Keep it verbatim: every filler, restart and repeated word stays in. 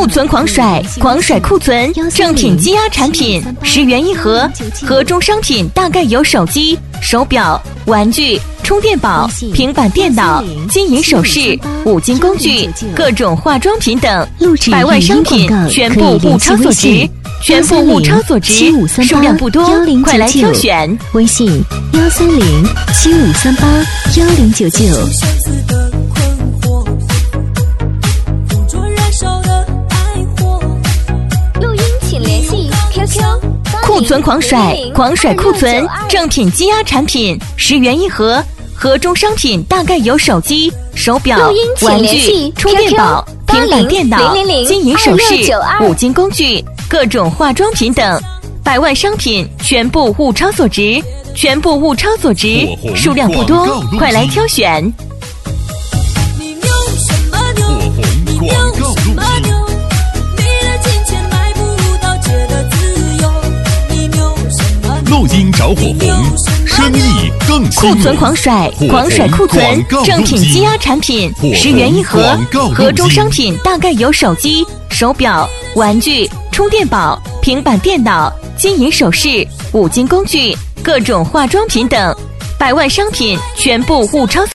库存狂甩，狂甩库存，正品积压产品十元一盒，盒中商品大概有手机、手表、玩具、充电宝、平板电脑、金银首饰、五金工具、各种化妆品等，百万商品全部物超所值，全部物超所值，数量不多，快来挑选。 微信幺三零七五三八幺零九九。 库存狂甩，狂甩库存，正品积压产品十元一盒，盒中商品大概有手机、手表、玩具、充电宝、平板电脑、金银首饰、五金工具、各种化妆品等，百万商品全部物超所值，全部物超所值，数量不多，快来挑选。 广告录音。录音着火红，生意更兴库存狂甩，狂甩库存，正品积压产品十元一盒，盒中商品大概有手机、手表、玩具、充电宝、平板电脑、金银首饰、五金工具、各种化妆品等，百万商品全部物超